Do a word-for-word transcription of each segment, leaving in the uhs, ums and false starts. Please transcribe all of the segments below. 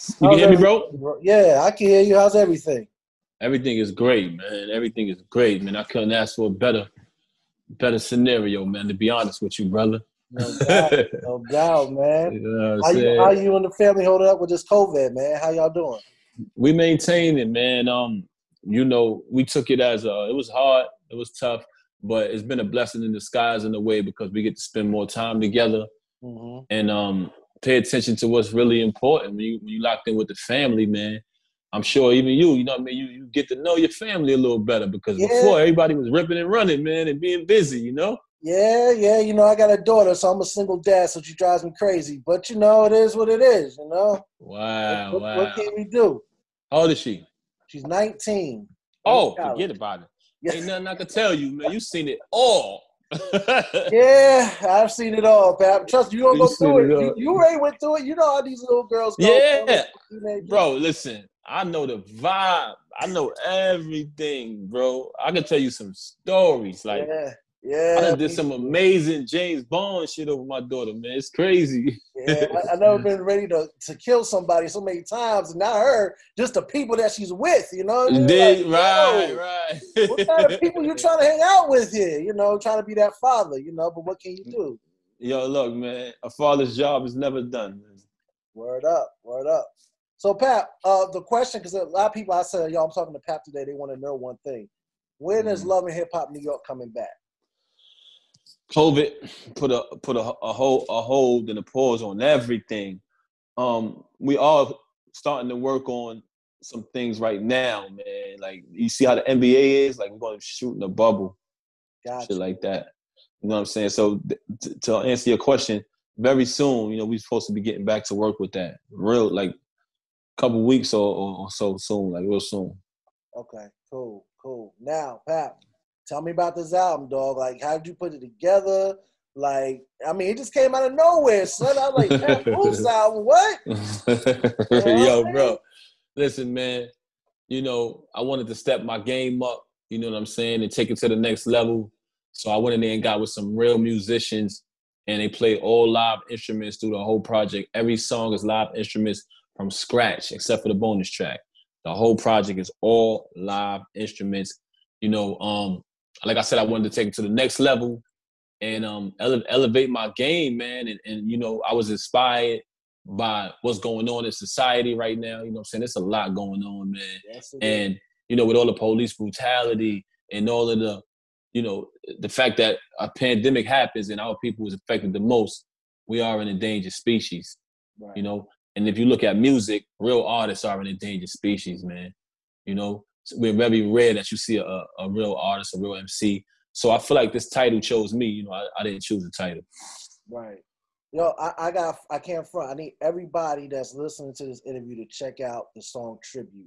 You can How's hear me, everything, bro? bro? Yeah, I can hear you. How's everything? Everything is great, man. Everything is great, man. I couldn't ask for a better, better scenario, man. To be honest with you, brother. No doubt, You no doubt, man. know what I'm How you how saying? you and the family holding up with this COVID, man? How y'all doing? We maintained it, man. Um, you know, we took it as a. It was hard. It was tough, but it's been a blessing in disguise in a way because we get to spend more time together Hmm. and um pay attention to what's really important when you when you locked in with the family, man. I'm sure even you, you know what I mean, you you get to know your family a little better because Yeah, before everybody was ripping and running, man, and being busy, you know? yeah, yeah. You know, I got a daughter, so I'm a single dad, so she drives me crazy. But you know, it is what it is. You know, what Wow, what, what wow. can we do? How old is she? She's nineteen. I'm in Oh, forget college. about it. Yeah, Ain't nothing I can tell you, man. You seen it all. yeah. I've seen it all, Pap. Trust me, you don't You go seen through it it. You all. you already went through it. You know how these little girls go, man, Yeah. teenagers. Bro, listen, I know the vibe. I know everything, bro. I can tell you some stories. Like, Yeah, I yeah, done did me some too. amazing James Bond shit over my daughter, man. It's crazy. Yeah, I, I never been ready to, to kill somebody so many times, and not her, just the people that she's with. You know what I mean? Like, Did right, yo, what kind of people you right. trying to hang out with here? You know, trying to be that father. You know, but what can you do? Yo, look, man. A father's job is never done. Word up, word up. So, Pap, uh, the question, because a lot of people, I said, yo, I'm talking to Pap today. They want to know one thing: when is Mhm. Love and Hip Hop New York coming back? COVID put a put a, a hold a hold and a pause on everything. Um, we are starting to work on some things right now, man. Like you see how the N B A is, like we're going to shoot in a bubble, some shit Gotcha. like that. You know what I'm saying? So th- to answer your question, very soon, you know, we're supposed to be getting back to work with that. Real like a couple weeks or, or, or so soon, like real soon. Okay, cool, cool. Now, Pap, tell me about this album, dog. Like, how did you put it together? Like, I mean, it just came out of nowhere, son. I was like, Pap Roof's album, what? You know what Yo, I mean? bro, listen, man. You know, I wanted to step my game up, you know what I'm saying, and take it to the next level. So I went in there and got with some real musicians, and they played all live instruments through the whole project. Every song is live instruments from scratch, except for the bonus track. The whole project is all live instruments. You know, um, like I said, I wanted to take it to the next level and um, ele- elevate my game, man. And, and, you know, I was inspired by what's going on in society right now. You know what I'm saying? There's a lot going on, man. Yes, it is. And, you know, with all the police brutality and all of the, you know, the fact that a pandemic happens and our people is affected the most, we are an endangered species, you Right. know? And if you look at music, real artists are an endangered species, man. You know, we're very rare that you see a, a real artist, a real M C. So I feel like this title chose me. You know, I, I didn't choose the title. Right. Yo, I, I got I can't front. I need everybody that's listening to this interview to check out the song Tribute.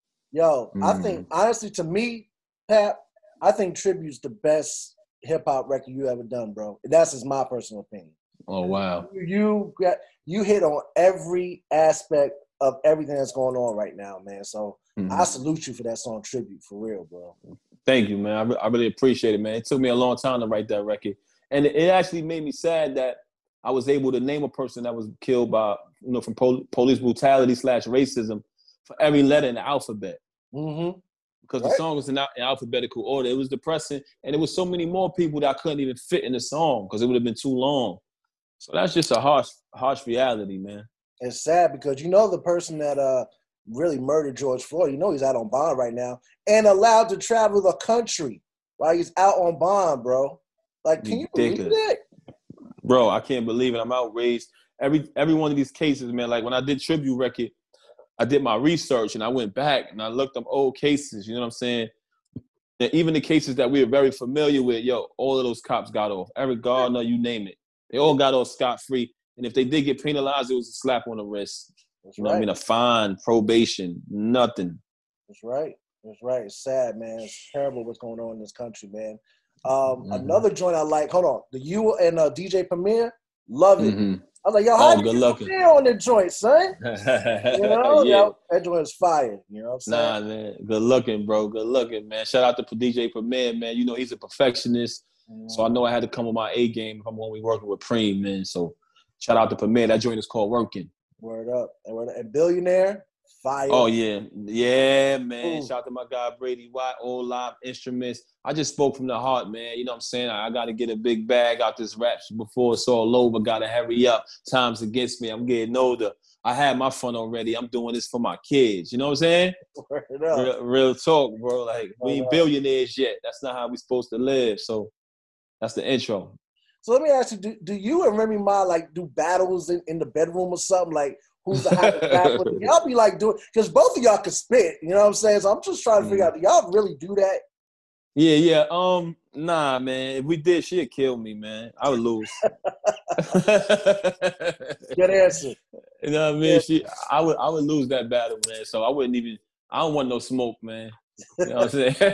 Yo, I think Mm. honestly to me, Pap, I think Tribute's the best hip hop record you ever done, bro. That's just my personal opinion. Oh, wow. You you got you hit on every aspect of everything that's going on right now, man. So I Mm-hmm. salute you for that song Tribute, for real, bro. Thank you, man. I, re- I really appreciate it, man. It took me a long time to write that record. And it, it actually made me sad that I was able to name a person that was killed by, you know, from pol- police brutality slash racism for every letter in the alphabet. Mm-hmm. Because the Right? song was in, al- in alphabetical order. It was depressing. And there was so many more people that I couldn't even fit in the song because it would have been too long. So that's just a harsh, harsh reality, man. It's sad because you know the person that uh really murdered George Floyd, you know he's out on bond right now and allowed to travel the country while he's out on bond, bro. Like, can you believe Ridiculous. that? Bro, I can't believe it. I'm outraged. Every every one of these cases, man, like when I did Tribute Record, I did my research and I went back and I looked up old cases, you know what I'm saying? And even the cases that we are very familiar with, yo, all of those cops got off. Eric Gardner, you name it. They all got off scot-free. And if they did get penalized, it was a slap on the wrist. That's You know what I right. mean? A fine, probation, nothing. That's right. That's right. It's sad, man. It's terrible what's going on in this country, man. Um, Mm-hmm. another joint I like, hold on. The you and uh, D J Premier, love it. Mm-hmm. I was like, yo, how'd Oh, you good get looking. Premier on the joint, son? You know, Yeah. that, that joint is fire. You know what I'm saying? Nah, man. Good looking, bro. Good looking, man. Shout out to D J Premier, man. You know, he's a perfectionist. So I Mhm. know I had to come with my A game if I'm going to be working with Preem, man. So shout out to Premier. That joint is called Working. Word up. And, word up. And Billionaire, fire. Oh yeah, yeah, man. Ooh. Shout out to my guy Brady Watt, all live instruments. I just spoke from the heart, man. You know what I'm saying? I, I got to get a big bag out this rap shit before it's all over. Got to hurry up. Time's against me. I'm getting older. I had my fun already. I'm doing this for my kids. You know what I'm saying? Word up. Real, real talk, bro. Like, we ain't Word up. billionaires yet. That's not how we supposed to live. So that's the intro. So let me ask you, do, do you and Remy Ma like do battles in, in the bedroom or something? Like, who's the hottest rapper? Y'all be like doing, because both of y'all can spit, you know what I'm saying? So I'm just trying to figure out, do y'all really do that? Yeah, yeah. Um, nah, man. If we did, she'd kill me, man. I would lose. Good answer. You know what I mean? Yeah. She, I would, I would lose that battle, man. So I wouldn't even. I don't want no smoke, man. You know what I'm saying?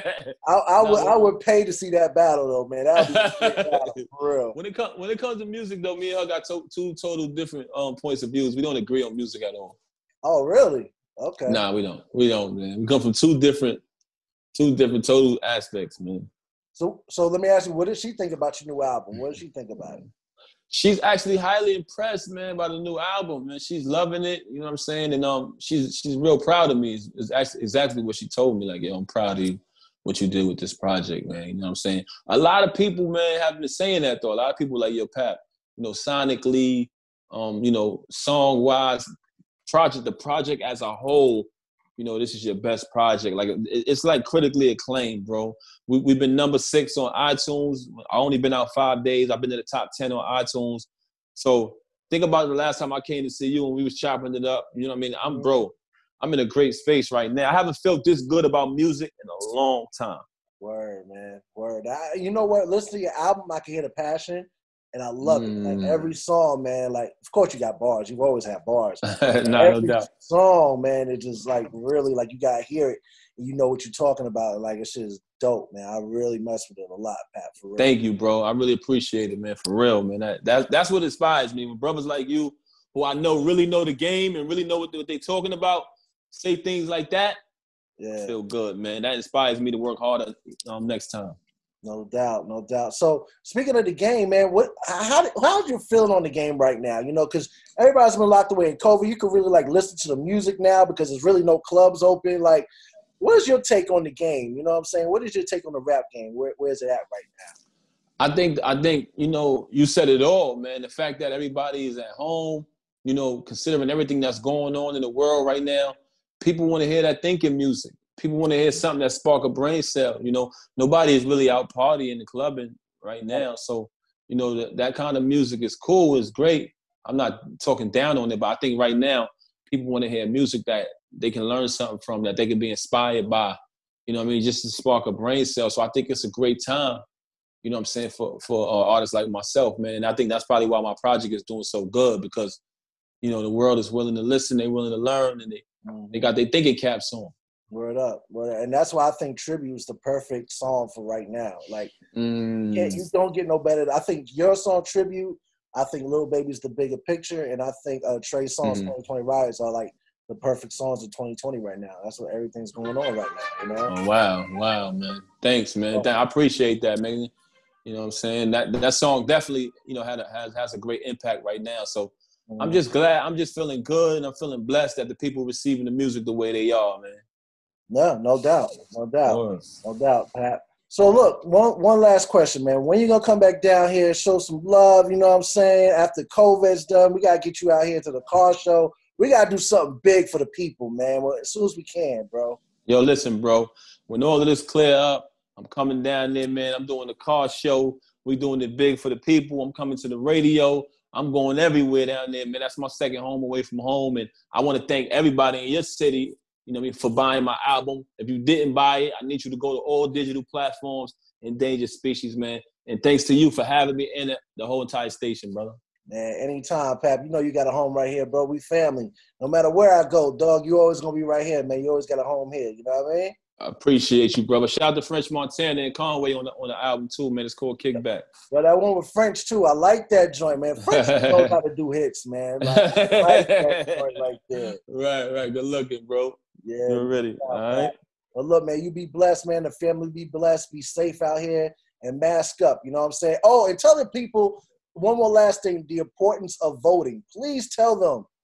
I, I would, I would pay to see that battle, though, man. That would be a great battle, for real. When it comes, when it comes to music, though, me and her got to, two total different um points of views. We don't agree on music at all. Oh, really? Okay. Nah, we don't. We don't, man. We come from two different, two different total aspects, man. So, so let me ask you, what did she think about your new album? What did she think about it? She's actually highly impressed, man, by the new album, man. She's loving it, you know what I'm saying? And um, she's she's real proud of me. It's, it's actually exactly what she told me. Like, yo, I'm proud of you, what you did with this project, man. You know what I'm saying? A lot of people, man, have been saying that, though. A lot of people like, yo, Pap, you know, sonically, um, you know, song-wise, project, the project as a whole, you know, this is your best project. Like, it's like critically acclaimed, bro. We, we've been number six on iTunes. I only been out five days. I've been in the top ten on iTunes. So think about the last time I came to see you and we was chopping it up. You know what I mean? I'm, bro, I'm in a great space right now. I haven't felt this good about music in a long time. Word, man. Word. I, you know what? Listen to your album, I can hear the passion. And I love mm. it. Like every song, man, like, of course you got bars. You've always had bars. Nah, every no doubt. song, man, it just like really, like you got to hear it. And you know what you're talking about. Like, it's just dope, man. I really mess with it a lot, Pat, for real. Thank you, bro. I really appreciate it, man, for real, man. That, that, that's what inspires me. When brothers like you, who I know really know the game and really know what, they, what they're talking about, say things like that, yeah. I feel good, man. That inspires me to work harder um, next time. No doubt, no doubt. So speaking of the game, man, what how how's you feeling on the game right now? You know, because everybody's been locked away in COVID. You can really like listen to the music now because there's really no clubs open. Like, what is your take on the game? You know what I'm saying? What is your take on the rap game? Where where's it at right now? I think I think you know you said it all, man. The fact that everybody is at home, you know, considering everything that's going on in the world right now, people want to hear that thinking music. People want to hear something that spark a brain cell. You know, nobody is really out partying and clubbing right now. So, you know, that, that kind of music is cool, is great. I'm not talking down on it, but I think right now people want to hear music that they can learn something from, that they can be inspired by, you know what I mean, just to spark a brain cell. So I think it's a great time, you know what I'm saying, for, for uh, artists like myself, man. And I think that's probably why my project is doing so good because, you know, the world is willing to listen, they're willing to learn, and they, they got their thinking caps on. Word up. Word up. And that's why I think Tribute is the perfect song for right now. Like, mm. you, you don't get no better. I think your song, Tribute, I think Lil Baby's the bigger picture, and I think uh, Trey Songz, mm-hmm. twenty twenty Riots are like the perfect songs of twenty twenty right now. That's what everything's going on right now, you know? Oh, wow. Wow, man. Thanks, man. Oh. I appreciate that, man. You know what I'm saying? That that song definitely, you know, had a, has, has a great impact right now. So mm-hmm. I'm just glad. I'm just feeling good, and I'm feeling blessed that the people receiving the music the way they are, man. No, no doubt. No doubt. No doubt, Pat. So, look, one one last question, man. When you going to come back down here, show some love, you know what I'm saying? After COVID's done, we got to get you out here to the car show. We got to do something big for the people, man, as soon as we can, bro. Yo, listen, bro. When all of this clear up, I'm coming down there, man. I'm doing the car show. We doing it big for the people. I'm coming to the radio. I'm going everywhere down there, man. That's my second home away from home. And I want to thank everybody in your city, you know what I mean, for buying my album. If you didn't buy it, I need you to go to all digital platforms, Endangered Species, man. And thanks to you for having me in it, the whole entire station, brother. Man, anytime, Pap. You know you got a home right here, bro. We family. No matter where I go, dog, you always going to be right here, man. You always got a home here. You know what I mean? I appreciate you, brother. Shout out to French Montana and Conway on the on the album, too, man. It's called Kickback. Well, that one with French, too. I like that joint, man. French knows how to do hits, man. Like, I like that joint right there. Right, right. Good looking, bro. Yeah. You're ready. All right. Well, look, man, you be blessed, man. The family be blessed. Be safe out here and mask up. You know what I'm saying? Oh, and tell the people one more last thing, the importance of voting. Please tell them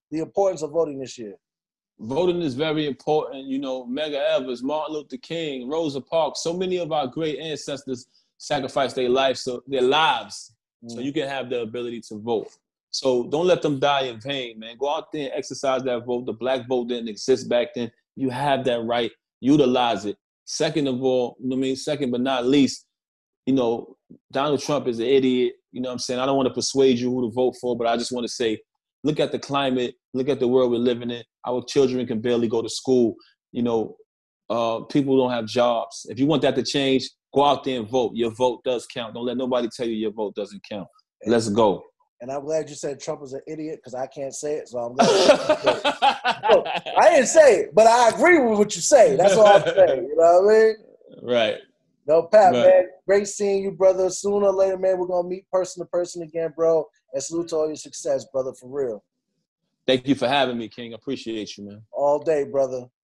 the importance of voting this year? Voting is very important. You know, Medgar Evers, Martin Luther King, Rosa Parks, so many of our great ancestors sacrificed their lives, so their lives, mm. so you can have the ability to vote. So don't let them die in vain, man. Go out there and exercise that vote. The black vote didn't exist back then. You have that right. Utilize it. Second of all, you know what I mean? Second but not least, you know, Donald Trump is an idiot. You know what I'm saying? I don't want to persuade you who to vote for, but I just want to say, look at the climate, look at the world we're living in. Our children can barely go to school. You know, uh, people don't have jobs. If you want that to change, go out there and vote. Your vote does count. Don't let nobody tell you your vote doesn't count. Let's go. And I'm glad you said Trump is an idiot because I can't say it, so I'm glad you said it. No, I didn't say it, but I agree with what you say. That's all I'm saying. You know what I mean? Right. No, Pat, right. man, great seeing you, brother. Sooner or later, man, we're going to meet person to person again, bro. And salute to all your success, brother, for real. Thank you for having me, King. I appreciate you, man. All day, brother.